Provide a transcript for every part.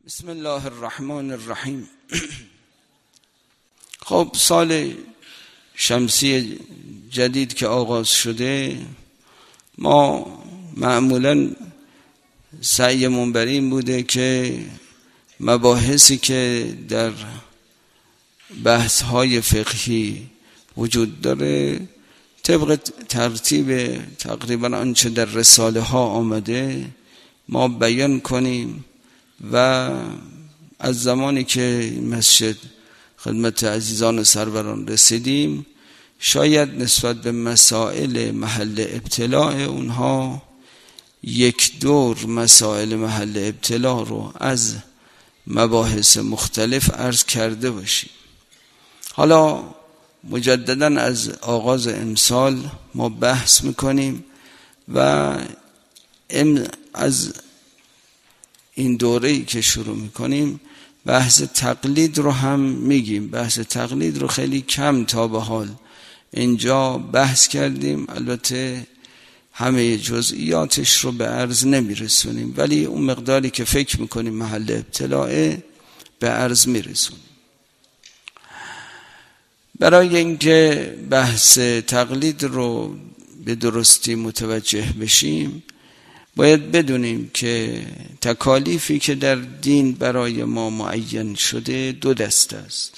بسم الله الرحمن الرحیم. خب سال شمسی جدید که آغاز شده، ما معمولا سعیمون بر این بوده که مباحثی که در بحث‌های فقهی وجود داره طبق ترتیب تقریبا آنچه در رساله ها آمده ما بیان کنیم و از زمانی که مسجد خدمت عزیزان سروران رسیدیم شاید نسبت به مسائل محل ابتلاع اونها یک دور مسائل محل ابتلاع رو از مباحث مختلف عرض کرده باشیم. حالا مجددا از آغاز امسال ما بحث میکنیم و از این دوره‌ای که شروع میکنیم بحث تقلید رو هم میگیم. بحث تقلید رو خیلی کم تا به حال اینجا بحث کردیم، البته همه جزئیاتش رو به عرض نمیرسونیم، ولی اون مقداری که فکر میکنیم محل ابتلاعه به عرض میرسونیم. برای اینکه بحث تقلید رو به درستی متوجه بشیم باید بدونیم که تکالیفی که در دین برای ما معین شده دو دسته است.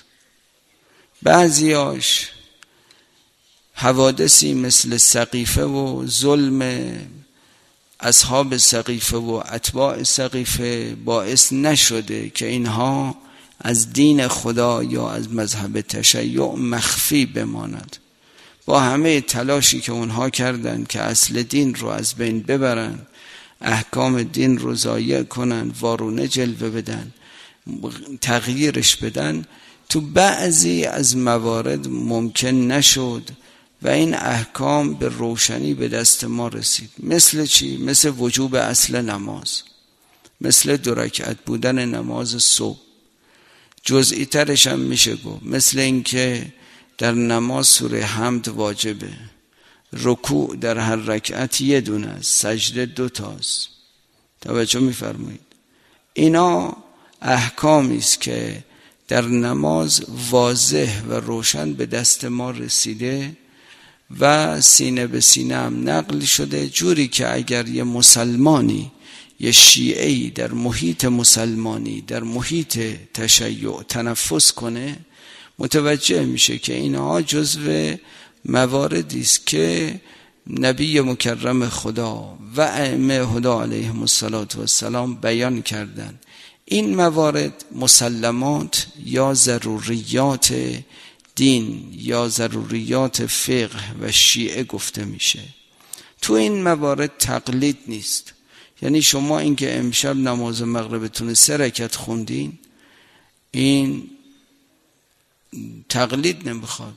بعضیاش حوادثی مثل سقیفه و ظلم اصحاب سقیفه و اتباع سقیفه باعث نشده که اینها از دین خدا یا از مذهب تشیع مخفی بماند. با همه تلاشی که اونها کردن که اصل دین رو از بین ببرن، احکام دین رو ضایع کنن، وارونه جلوه بدن، تغییرش بدن، تو بعضی از موارد ممکن نشد و این احکام به روشنی به دست ما رسید. مثل چی؟ مثل وجوب اصل نماز، مثل 2 رکعت بودن نماز صبح. جزئی ترش هم میشه گفت مثل این که در نماز سوره حمد واجبه، رکوع در هر رکعت 1 دونه است، سجده 2 تاست. توجه میفرمایید؟ اینا احکامی است که در نماز واضح و روشن به دست ما رسیده و سینه به سینه هم نقل شده، جوری که اگر یه مسلمانی، یه شیعه‌ای در محیط مسلمانی، در محیط تشیع تنفس کنه متوجه میشه که اینها جزو مواردی است که نبی مکرم خدا و ائمه هدی علیهم السلام بیان کردند. این موارد مسلمات یا ضروریات دین یا ضروریات فقه و شیعه گفته میشه. تو این موارد تقلید نیست. یعنی شما اینکه امشب نماز مغربتون 3 رکعت خوندین، این تقلید نمیخواد.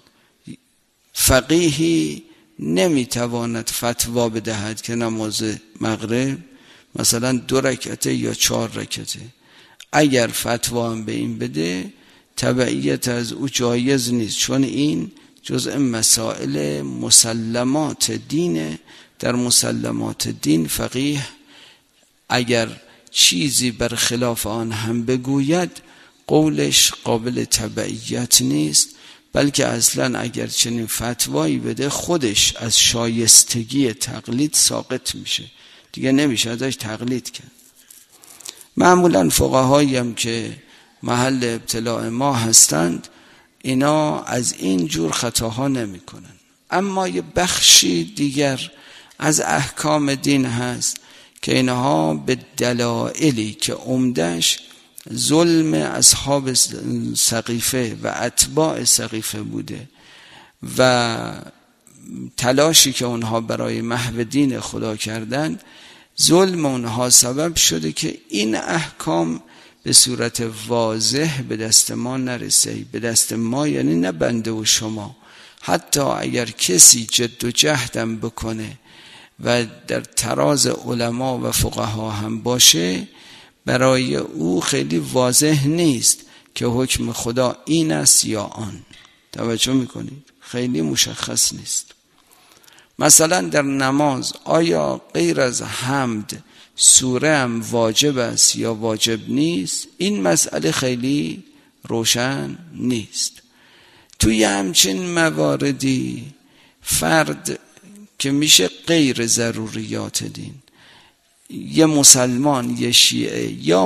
فقیهی نمیتواند فتوا بدهد که نماز مغرب مثلا 2 رکعته یا 4 رکعته. اگر فتوا هم به این بده تبعیت از او جایز نیست، چون این جزء مسائل مسلمات دینه. در مسلمات دین فقیه اگر چیزی بر خلاف آن هم بگوید قولش قابل تبعیت نیست، بلکه اصلا اگر چنین فتوایی بده خودش از شایستگی تقلید ساقط میشه، دیگه نمیشه ازش تقلید کرد. معمولا فقهایی هم که محل ابتلاع ما هستند اینا از این جور خطاها نمی کنن. اما یه بخشی دیگر از احکام دین هست که اینها به دلایلی که عمدش ظلم اصحاب سقیفه و اتباع سقیفه بوده و تلاشی که اونها برای محو دین خدا کردن، ظلم اونها سبب شده که این احکام به صورت واضح به دست ما نرسه. به دست ما یعنی نه بنده و شما، حتی اگر کسی جد و جهدم بکنه و در تراز علما و فقها هم باشه، برای او خیلی واضح نیست که حکم خدا این است یا آن. توجه میکنید؟ خیلی مشخص نیست. مثلا در نماز آیا غیر از حمد سوره هم واجب است یا واجب نیست، این مسئله خیلی روشن نیست. توی همچین مواردی فرد که میشه غیر ضروریات دین، یه مسلمان یه شیعه یا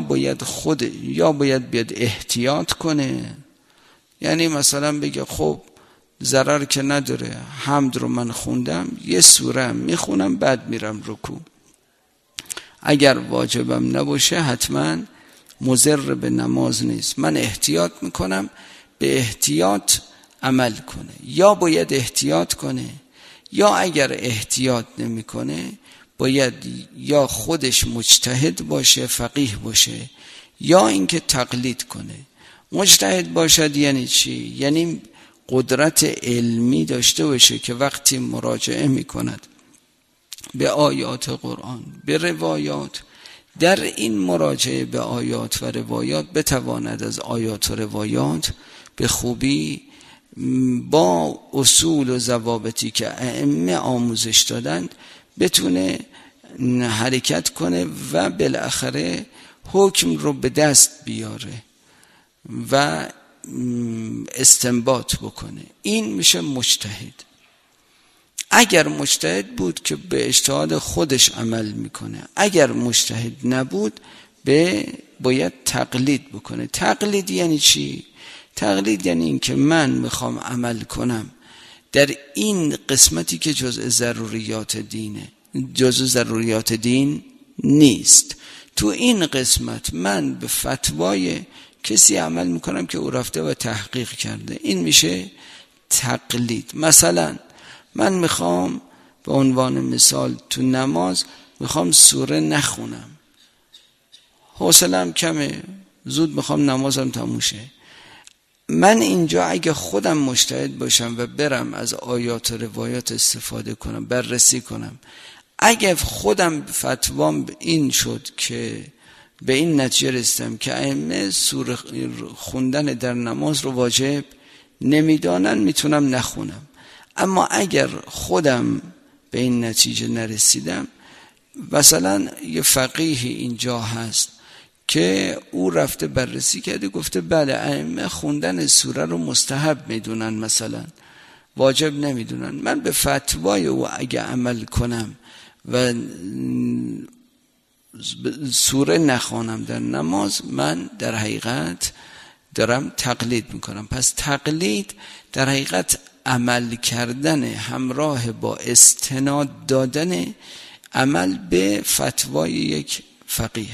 باید بیاد احتیاط کنه، یعنی مثلا بگه خب ضرر که نداره، حمد رو من خوندم، یه سوره هم میخونم بعد میرم رکوع، اگر واجبم نباشه حتما مضر به نماز نیست، من احتیاط میکنم، به احتیاط عمل کنه. یا باید احتیاط کنه، یا اگر احتیاط نمیکنه باید یا خودش مجتهد باشه، فقیه باشه، یا اینکه تقلید کنه. مجتهد باشد یعنی چی؟ یعنی قدرت علمی داشته باشه که وقتی مراجعه میکند به آیات قرآن، به روایات، در این مراجعه به آیات و روایات بتواند از آیات و روایات به خوبی با اصول و ضوابطی که ائمه آموزش دادند بتونه حرکت کنه و بالاخره حکم رو به دست بیاره و استنباط بکنه. این میشه مجتهد. اگر مجتهد بود که به اجتهاد خودش عمل میکنه، اگر مجتهد نبود باید تقلید بکنه. تقلید یعنی چی؟ تقلید یعنی این که من میخوام عمل کنم در این قسمتی که جزء ضروریات دینه، جزء ضروریات دین نیست، تو این قسمت من به فتوای کسی عمل میکنم که او رفته و تحقیق کرده، این میشه تقلید. مثلا من میخوام به عنوان مثال تو نماز میخوام سوره نخونم، حوصله‌ام کمه، زود میخوام نمازم تموم شه. من اینجا اگه خودم مجتهد باشم و برم از آیات و روایات استفاده کنم، بررسی کنم، اگه خودم فتوام این شد که به این نتیجه رسیدم که ائمه سوره خوندن در نماز رو واجب نمیدانن، میتونم نخونم. اما اگر خودم به این نتیجه نرسیدم، مثلا یه فقیه اینجا هست که او رفته بررسی کرده گفته بله ائمه خوندن سوره رو مستحب میدونن، مثلا واجب نمیدونن، من به فتوای او اگه عمل کنم و سوره نخوانم در نماز، من در حقیقت دارم تقلید میکنم. پس تقلید در حقیقت عمل کردن همراه با استناد دادن عمل به فتوای یک فقیه.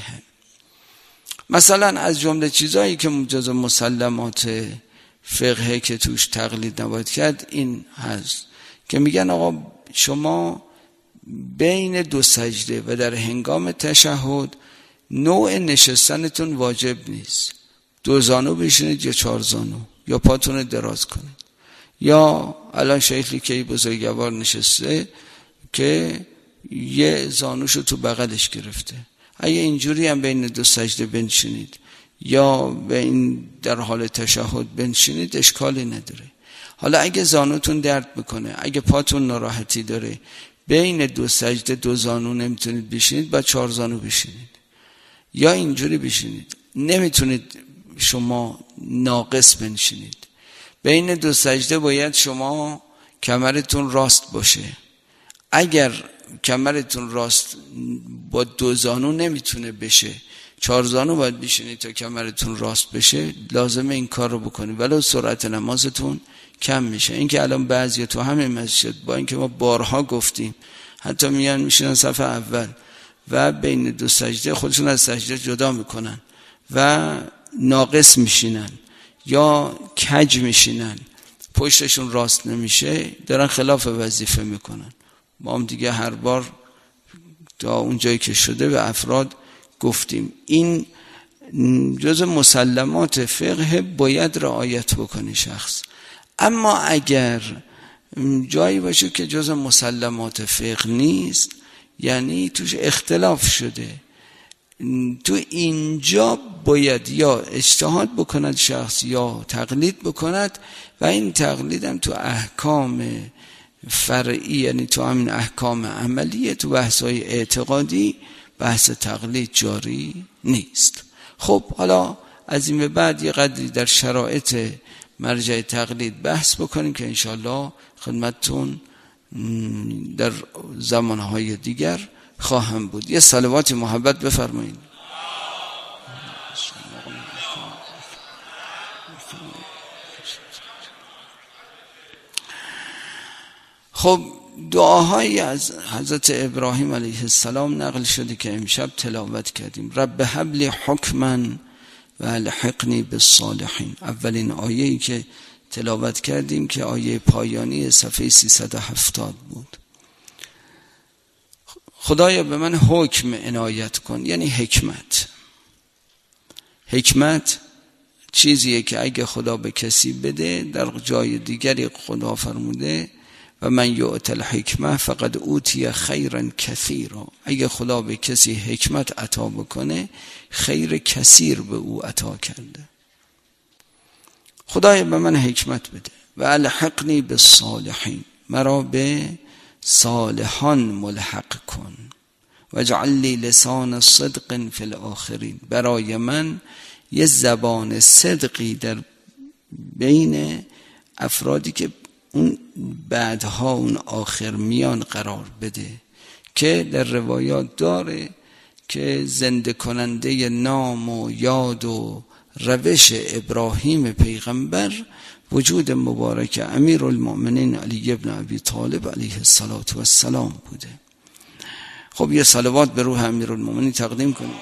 مثلا از جمله چیزایی که جزو مسلمات فقهه که توش تقلید نباید کرد این هست که میگن آقا شما بین دو سجده و در هنگام تشهد نوع نشستنتون واجب نیست، 2 زانو بشینید یا 4 زانو، یا پاتون دراز کنید، یا الان شیخی که بزرگوار نشسته که یه زانوشو تو بغلش گرفته، اگه اینجوری هم بین 2 سجده بنشینید یا به این در حال تشهد بنشینید اشکالی نداره. حالا اگه زانوتون درد میکنه، اگه پاتون ناراحتی داره، بین 2 سجده 2 زانو نمیتونید بشینید، با 4 زانو بشینید یا اینجوری بشینید. نمیتونید شما ناقص بنشینید. بین 2 سجده باید شما کمرتون راست باشه. اگر کمرتون راست با 2 زانو نمیتونه بشه، 4 زانو باید بشینید تا کمرتون راست بشه، لازمه این کار رو بکنید، ولو سرعت نمازتون کم میشه. این که الان بعضی تو همین مسجد با اینکه ما بارها گفتیم حتی میان میشینن صف اول و بین 2 سجده خودشون از سجده جدا میکنن و ناقص میشینن یا کج میشینن، پشتشون راست نمیشه، دارن خلاف وظیفه میکنن. ما هم دیگه هر بار تا اون جایی که شده به افراد گفتیم این جز مسلمات فقه باید رعایت بکنی شخص. اما اگر جایی باشه که جز مسلمات فقه نیست، یعنی توش اختلاف شده، تو اینجا باید یا اجتهاد بکند شخص یا تقلید بکند و این تقلید هم تو احکام فرعی، یعنی تو همین احکام عملیه، تو بحث‌های اعتقادی بحث تقلید جاری نیست. خب حالا از این به بعد یه قدری در شرایط مرجع تقلید بحث بکنیم که انشاءالله خدمتتون در زمانهای دیگر خواهم بود. یه صلوات محبت بفرمایید. خب دعاهایی از حضرت ابراهیم علیه السلام نقل شده که امشب تلاوت کردیم. رب هب لی حکما و الحقنی بالصالحین. اولین آیه‌ای که تلاوت کردیم که آیه پایانی صفحه 370 بود. خدایا به من حکم عنایت کن، یعنی حکمت. حکمت چیزیه که اگه خدا به کسی بده، در جای دیگری خدا فرموده و من یؤت الحکمه فقد اوتی خیرا کثیرا. اگه خدا به کسی حکمت عطا بکنه خیر کثیر به او عطا کرده. خدای به من حکمت بده و الحقنی بالصالحین، مرا به صالحان ملحق کن و اجعل لی لسان صدق فی الاخرین. برای من یه زبان صدقی در بین افرادی که اون بعدها اون آخر میان قرار بده، که در روایات داره که زنده کننده نام و یاد و روش ابراهیم پیغمبر وجود مبارک امیرالمؤمنین علی ابن ابی طالب علیه السلام بوده. خب یه صلوات به روح امیرالمؤمنین تقدیم کنیم.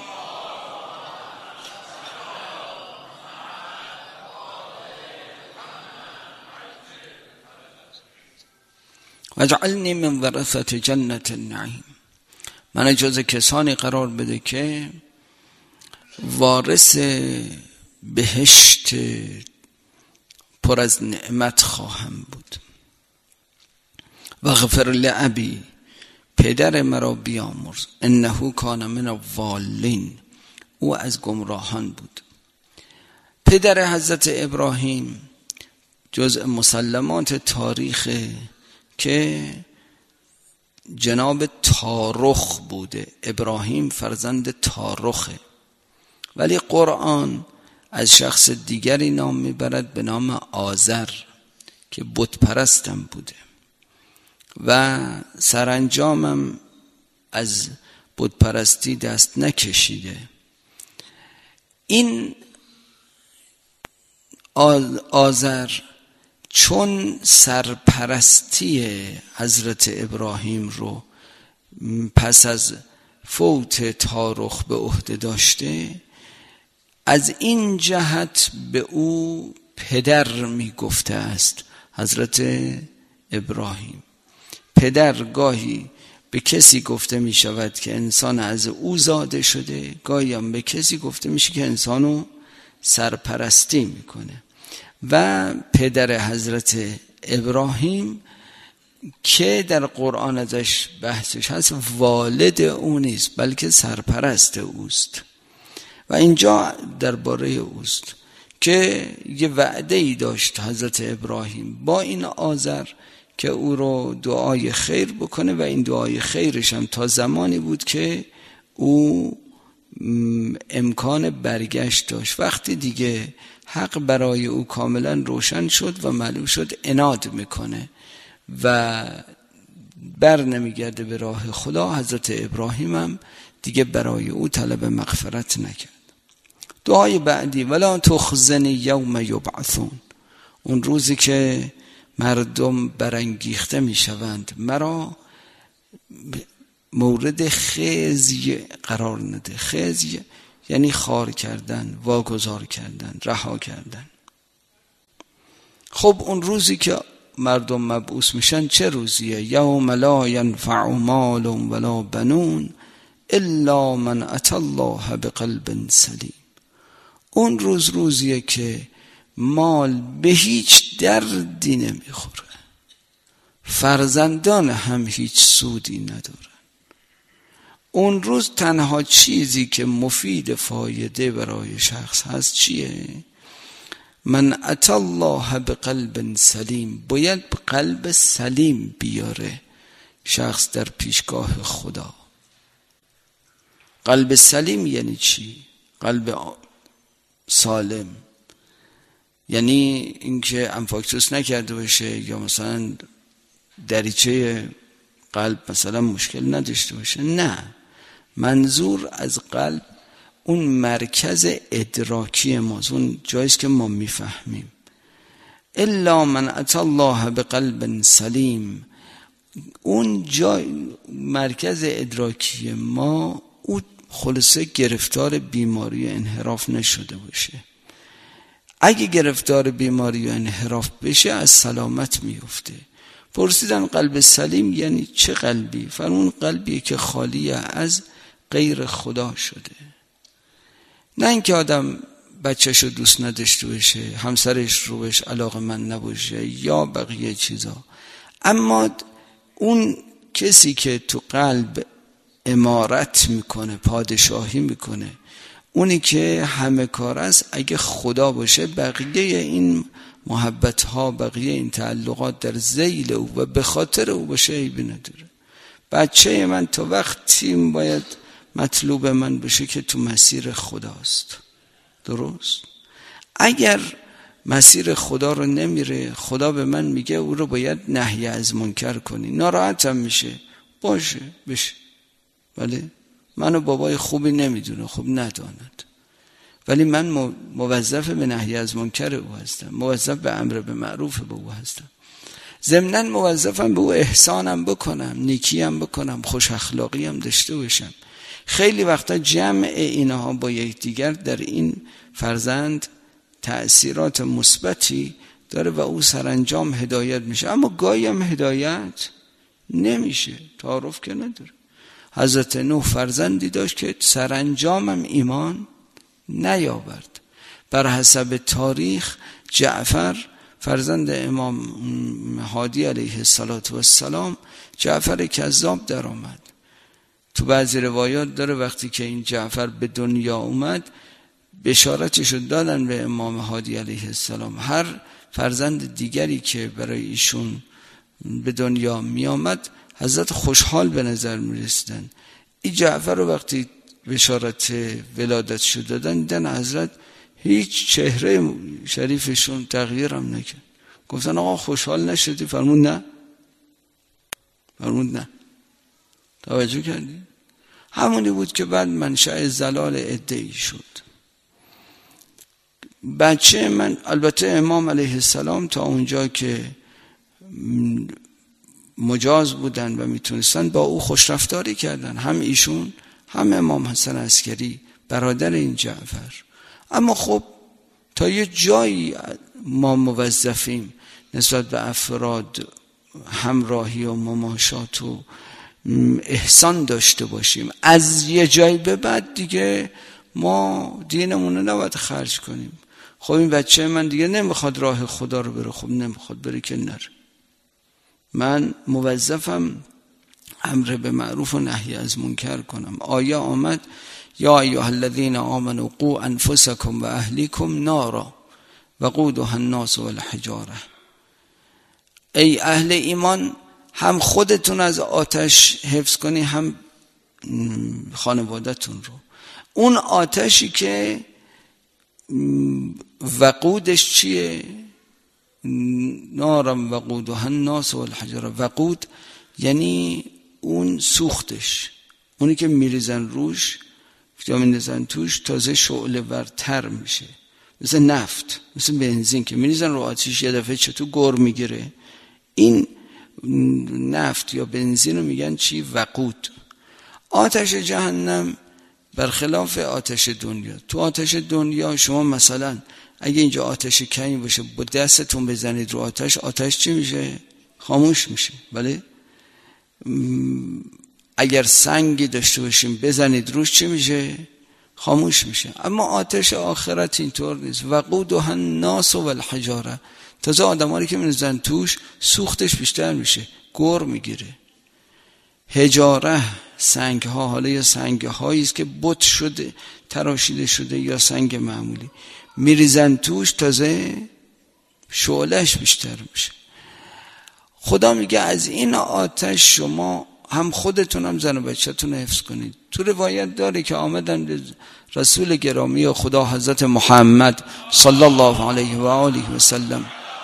واجعلنی من ورثة جنت النعیم. من جز کسانی قرار بده که وارث بهشت پر از نعمت خواهم بود. و غفر لابی، پدر مرا بیامرز، انه کان من الضالین، او از گمراهان بود. پدر حضرت ابراهیم جزء مسلمات تاریخ که جناب تارخ بوده. ابراهیم فرزند تارخه، ولی قرآن از شخص دیگری نام میبرد به نام آزر که بت پرستم بوده و سرانجامم از بت پرستی دست نکشیده. این آزر چون سرپرستی حضرت ابراهیم رو پس از فوت تارخ به عهده داشته، از این جهت به او پدر می گفته است. حضرت ابراهیم پدر گاهی به کسی گفته می شود که انسان از او زاده شده، گاهی هم به کسی گفته میشه که انسانو سرپرستی میکنه. و پدر حضرت ابراهیم که در قرآن ازش بحثش هست، والد او نیست بلکه سرپرست اوست و اینجا درباره اوست که یه وعده ای داشت حضرت ابراهیم با این آزر که او رو دعای خیر بکنه و این دعای خیرش هم تا زمانی بود که او امکان برگشت داشت. وقتی دیگه حق برای او کاملا روشن شد و معلوم شد عناد میکنه و بر نمیگرده به راه خدا، حضرت ابراهیم هم دیگه برای او طلب مغفرت نکرد. دعای بعدی ولا تخزنی یوم یبعثون، اون روزی که مردم برانگیخته میشوند مرا مورد خزی قرار نده. خزی یعنی خوار کردن، واگذار کردن، رها کردن. خب اون روزی که مردم مبعوث میشن چه روزیه؟ یوم لا ینفع مال ولا بنون الا من اتى الله بقلب سلیم. اون روز روزیه که مال به هیچ دردی نمیخوره، فرزندان هم هیچ سودی ندارن. اون روز تنها چیزی که مفید فایده برای شخص هست چیه؟ من اتی الله بقلب سلیم، باید قلب سلیم بیاره شخص در پیشگاه خدا. قلب سلیم یعنی چی؟ قلب سالم یعنی اینکه انفاکتوس نکرده باشه یا مثلا دریچه قلب مثلا مشکل نداشته باشه. نه، منظور از قلب اون مرکز ادراکی ماست، اون جاییست که ما میفهمیم. الا من اتى الله بقلب سلیم، اون جای مرکز ادراکی ما اون خلاصه گرفتار بیماری و انحراف نشده باشه. اگه گرفتار بیماری و انحراف بشه از سلامت میفته. پرسیدن قلب سلیم یعنی چه قلبی؟ فرمون قلبی که خالی از غیر خدا شده. نه اینکه آدم بچه‌شو دوست نداشته باشه، همسرش رو بهش علاقه‌مند نباشه یا بقیه چیزا، اما اون کسی که تو قلب امارت میکنه، پادشاهی میکنه، اونی که همه کار است، اگه خدا باشه بقیه این محبت ها، بقیه این تعلقات در ذیل او و به خاطر او باشه عیبی نداره. بچه من تا وقتی باید مطلوب من باشه که تو مسیر خداست. درست؟ اگر مسیر خدا رو نمیره، خدا به من میگه او رو باید نهی از منکر کنی، ناراحتم میشه، باشه بشه، ولی منو بابای خوبی نمیدونه، خوب نداند، ولی من موظف به نهی از منکر او هستم، موظف به امر به معروف به او هستم، ضمناً موظفم به او احسانم بکنم، نیکیم بکنم، خوش اخلاقیم داشته باشم. خیلی وقتا جمع اینها با یکدیگر در این فرزند تأثیرات مثبتی داره و او سرانجام هدایت میشه، اما گاهی هم هدایت نمیشه، تعارف که نداره. حضرت نوح فرزندی داشت که سرانجام هم ایمان نیاورد. بر حسب تاریخ جعفر فرزند امام هادی علیه السلام، جعفر کذاب در آمد. تو بعضی روایات داره وقتی که این جعفر به دنیا اومد بشارتشو دادن به امام هادی علیه السلام، هر فرزند دیگری که برای ایشون به دنیا می آمد حضرت خوشحال به نظر می رسیدن. این جعفر رو وقتی بشارت ولادت شد دادن، دیدن حضرت هیچ چهره شریفشون تغییر هم نکرد. گفتن آقا خوشحال نشدی؟ فرمود نه. فرمود نه. توجه کردی؟ همونی بود که بعد منشأ زلال عده‌ای شد. بچه من، البته امام علیه السلام تا اونجا که مجاز بودن و میتونستن با او خوشرفتاری کردن، هم ایشون هم امام حسن عسکری برادر این جعفر. اما خب تا یه جایی ما موظفیم نسبت به افراد همراهی و مماشات و احسان داشته باشیم. از یه جایی به بعد دیگه ما دینمون رو نباید خرج کنیم. خب این بچه من دیگه نمیخواد راه خدا رو بره، خب نمیخواد بره که نره. من موظفم امر به معروف و نهی از منکر کنم. آیه آمد یا ایها الذین آمنوا قوا انفسکم و اهلیکم نارا وقودها الناس والحجاره. ای اهل ایمان، هم خودتون از آتش حفظ کنی هم خانوادتون رو. اون آتشی که وقودش چیه؟ نارم وقودها الناس والحجاره. وقود یعنی اون سوختش، اونی که میریزن روش یا میریزن توش تازه شعله ورتر میشه، مثل نفت، مثل بنزین که میریزن رو آتیش یه دفعه چطور گر میگیره. این نفت یا بنزین رو میگن چی؟ وقود. آتش جهنم برخلاف آتش دنیا. تو آتش دنیا شما مثلا اگه اینجا آتش کمی باشه با دستتون بزنید رو آتش، آتش چی میشه؟ خاموش میشه. بله؟ اگر سنگی داشته باشیم بزنید روش چی میشه؟ خاموش میشه. اما آتش آخرت اینطور نیست. وقودها الناس والحجاره. تازه آدمایی که میزنن توش سوختش بیشتر میشه، گر میگیره. حجاره سنگ ها، حالا یا سنگ هایی است که بت شده، تراشیده شده یا سنگ معمولی، میریزن توش تازه شعلهش بیشتر میشه. خدا میگه از این آتش شما هم خودتون هم زن و بچه‌تون حفظ کنید. تو روایت داره که آمدن رسول گرامی و خدا حضرت محمد صلی الله علیه و آله و سلم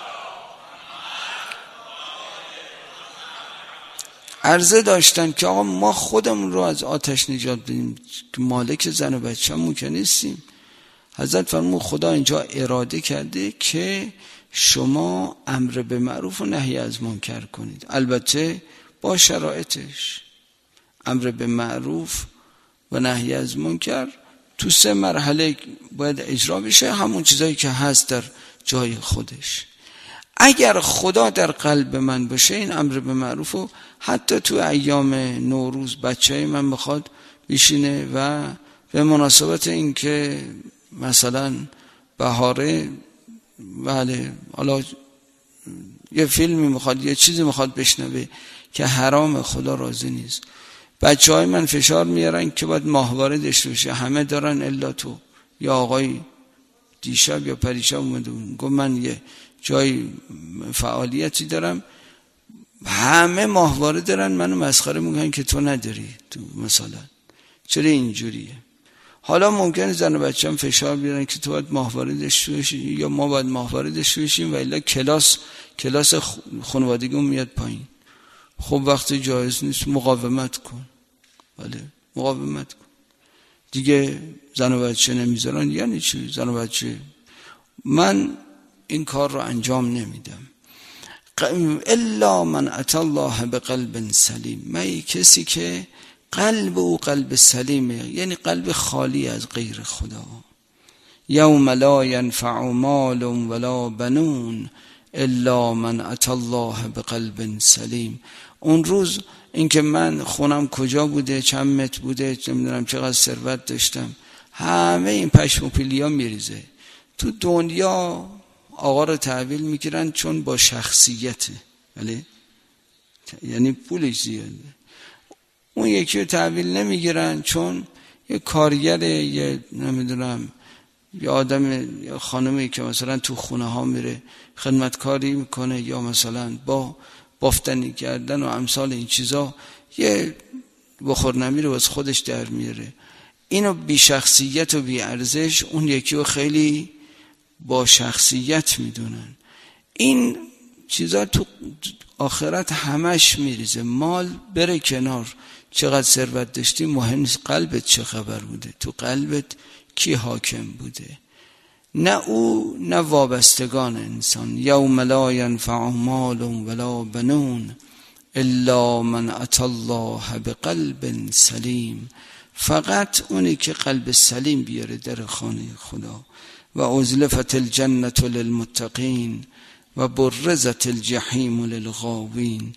عرضه داشتن که آقا ما خودمون رو از آتش نجات بدیم، مالک زن و بچه‌مون که نیستیم. حضرت فرمود خدا اینجا اراده کرده که شما امر به معروف و نهی از منکر کنید، البته با شرایطش. امر به معروف و نهی از منکر تو 3 مرحله باید اجرا بشه، همون چیزایی که هست در جای خودش. اگر خدا در قلب من باشه این امر به معروف و حتی تو ایام نوروز بچه‌ی من بخواد بشینه و به مناسبت این که مثلا بهاره، بله حالا یه فیلمی میخواد یه چیزی میخواد بشنوه که حرام، خدا راضی نیست، بچه‌های من فشار میارن که باید ماهواره داشته باشه، همه دارن الا تو. یا آقای دیشب یا پریشب اومده گفت من یه جای فعالیتی دارم همه ماهواره دارن، منو مسخره میکنن که تو نداری. تو مثلا چرا اینجوریه؟ حالا ممکنه زن و بچه هم فشار بیارن که تو باید ماهواره داشته باشی یا ما باید ماهواره داشته باشیم و الا کلاس خانوادگی میاد پایین. خب وقتی جایز نیست مقاومت کن، بله مقاومت کن دیگه. زن و بچه نمیذارن یعنی چی؟ زن و بچه من این کار رو انجام نمیدم. الا من اتى الله بقلب سلیم، من کسی که قلب او قلب سلیمه، یعنی قلب خالی از غیر خدا. یوم لا ینفع مال ولا بنون الا من اتى الله بقلب سلیم. اون روز اینکه من خونم کجا بوده، چند متر بوده، نمیدونم چقدر ثروت داشتم، همه این پشم و پیلیا میریزه. تو دنیا آقا رو تحویل میگیرن چون با شخصیته، ولی یعنی پولش زیاده. اون یکی رو تحویل نمیگیرن چون یه کارگره، یه نمیدونم یه آدم یا خانمی که مثلا تو خونه ها میره خدمتکاری میکنه یا مثلا با بافتنی کردن و امثال این چیزا یه بخور نمیره و از خودش در میاره. اینو بی شخصیت و بی ارزش، اون یکی رو خیلی با شخصیت میدونن. این چیزا تو آخرت همش میریزه. مال بره کنار، چقدر ثروت داشتی مهم نیست، قلبت چه خبر بوده، تو قلبت کی حاکم بوده، نه او نه وابستگان انسان. یوم لا ینفع مال ولا بنون الا من اتى الله بقلب سلیم. فقط اونی که قلب سلیم بیاره در خانه خدا. و ازلفت الجنة للمتقین و برزت الجحیم للغاوین.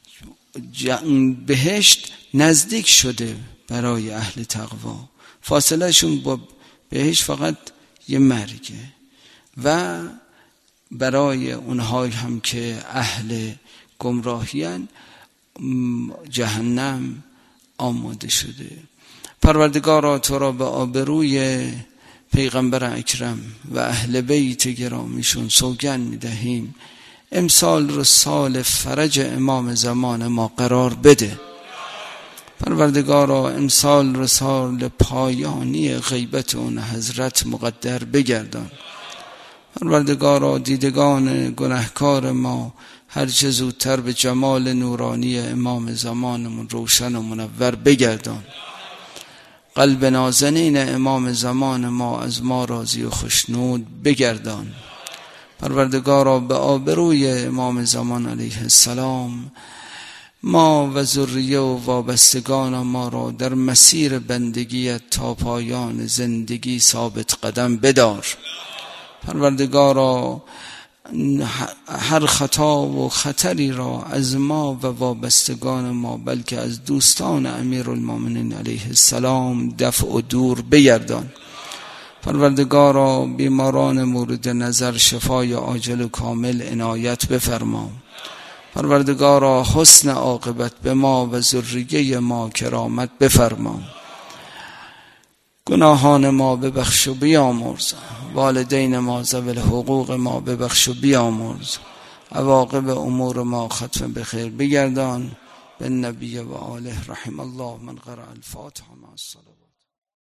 بهشت نزدیک شده برای اهل تقوا، فاصله شون با بهشت فقط یه مرگه. و برای اونهایی هم که اهل گمراهیان جهنم آماده شده. پروردگارا تو را به آبروی پیغمبر اکرم و اهل بیت گرامیشون سوگند میدهیم امسال رو سال فرج امام زمان ما قرار بده. پروردگارا امسال رو سال پایانی غیبت اون حضرت مقدر بگردان. پروردگارا دیدگان گناهکار ما هر چه زودتر به جمال نورانی امام زمانمون روشن و منور بگردان. قلب نازنین امام زمان ما از ما راضی و خوشنود بگردان. پروردگارا به آبروی امام زمان علیه السلام ما و ذریه و وابستگان ما را در مسیر بندگیت تا پایان زندگی ثابت قدم بدار. پروردگارا هر خطا و خطری را از ما و وابستگان ما بلکه از دوستان امیرالمومنین علیه السلام دفع و دور بگردان. پروردگارا بیماران مورد نظر شفای عاجل و کامل عنایت بفرما. پروردگارا حسن عاقبت به ما و ذریه ما کرامت بفرما. گناهان ما ببخش و بیامرز. والدین ما ذوی الحقوق ما ببخش و بیامرز. عواقب امور ما ختم بخیر بگردان. بالنبی و آله. رحم الله من قرأ الفاتحه مع الصلوات.